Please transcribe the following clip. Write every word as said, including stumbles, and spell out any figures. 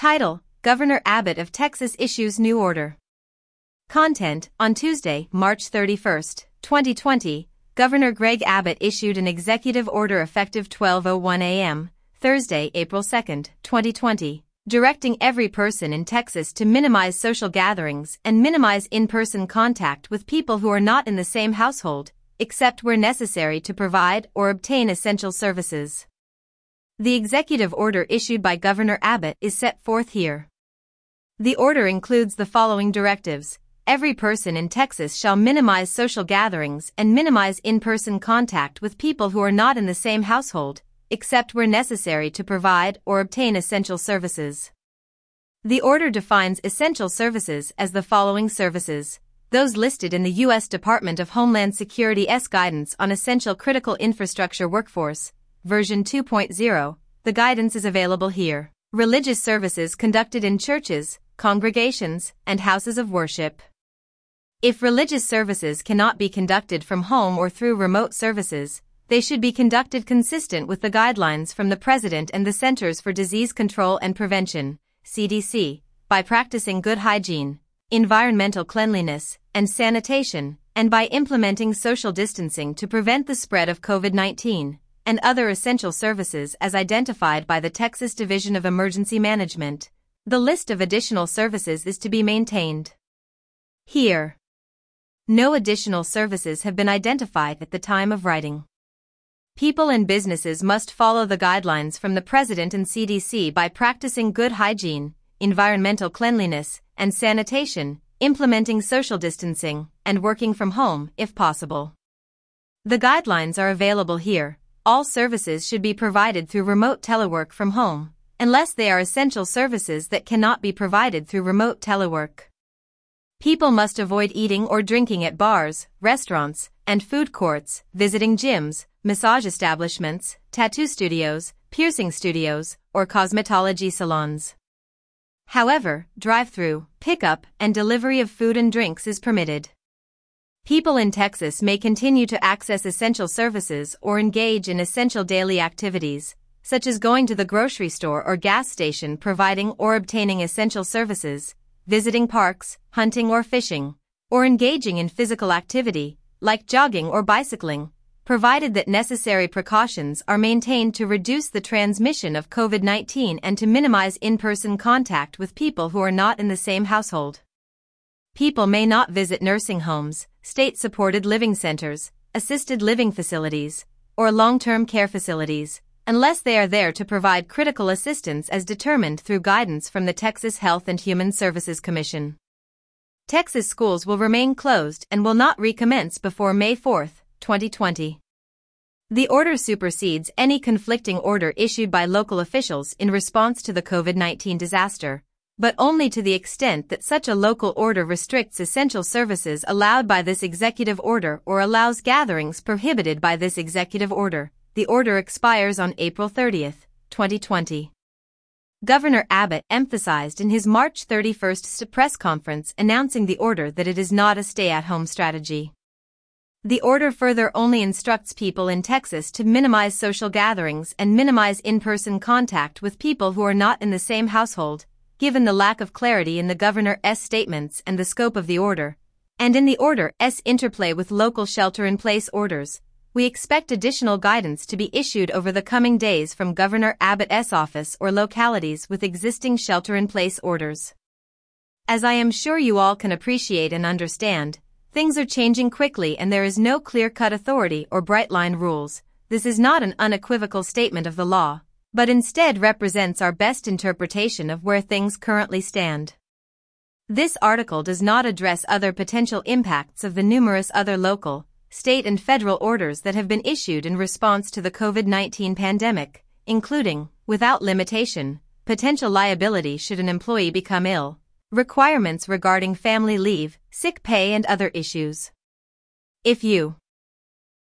Title: Governor Abbott of Texas issues new order. Content: On Tuesday, March thirty-first, twenty twenty, Governor Greg Abbott issued an executive order effective twelve oh one a m, Thursday, April second, twenty twenty, directing every person in Texas to minimize social gatherings and minimize in-person contact with people who are not in the same household, except where necessary to provide or obtain essential services. The executive order issued by Governor Abbott is set forth here. The order includes the following directives. Every person in Texas shall minimize social gatherings and minimize in-person contact with people who are not in the same household, except where necessary to provide or obtain essential services. The order defines essential services as the following services: those listed in the U S Department of Homeland Security's Guidance on Essential Critical Infrastructure Workforce, version two point oh. The guidance is available here. Religious services conducted in churches, congregations, and houses of worship. If religious services cannot be conducted from home or through remote services, they should be conducted consistent with the guidelines from the President and the Centers for Disease Control and Prevention, C D C, by practicing good hygiene, environmental cleanliness, and sanitation, and by implementing social distancing to prevent the spread of COVID nineteen, and other essential services as identified by the Texas Division of Emergency Management. The list of additional services is to be maintained here. No additional services have been identified at the time of writing. People and businesses must follow the guidelines from the President and C D C by practicing good hygiene, environmental cleanliness, and sanitation, implementing social distancing, and working from home if possible. The guidelines are available here. All services should be provided through remote telework from home, unless they are essential services that cannot be provided through remote telework. People must avoid eating or drinking at bars, restaurants, and food courts, visiting gyms, massage establishments, tattoo studios, piercing studios, or cosmetology salons. However, drive-through, pickup, and delivery of food and drinks is permitted. People in Texas may continue to access essential services or engage in essential daily activities, such as going to the grocery store or gas station, providing or obtaining essential services, visiting parks, hunting or fishing, or engaging in physical activity, like jogging or bicycling, provided that necessary precautions are maintained to reduce the transmission of COVID nineteen and to minimize in-person contact with people who are not in the same household. People may not visit nursing homes, state-supported living centers, assisted living facilities, or long-term care facilities, unless they are there to provide critical assistance as determined through guidance from the Texas Health and Human Services Commission. Texas schools will remain closed and will not recommence before May fourth, twenty twenty. The order supersedes any conflicting order issued by local officials in response to the COVID nineteen disaster, but only to the extent that such a local order restricts essential services allowed by this executive order or allows gatherings prohibited by this executive order. The order expires on April thirtieth, twenty twenty. Governor Abbott emphasized in his March thirty-first press conference announcing the order that it is not a stay-at-home strategy. The order further only instructs people in Texas to minimize social gatherings and minimize in-person contact with people who are not in the same household, given the lack of clarity in the governor's statements and the scope of the order, and in the order's interplay with local shelter-in-place orders. We expect additional guidance to be issued over the coming days from Governor Abbott's office or localities with existing shelter-in-place orders. As I am sure you all can appreciate and understand, things are changing quickly and there is no clear-cut authority or bright-line rules. This is not an unequivocal statement of the law, but instead represents our best interpretation of where things currently stand. This article does not address other potential impacts of the numerous other local, state and federal orders that have been issued in response to the COVID nineteen pandemic, including, without limitation, potential liability should an employee become ill, requirements regarding family leave, sick pay and other issues. If you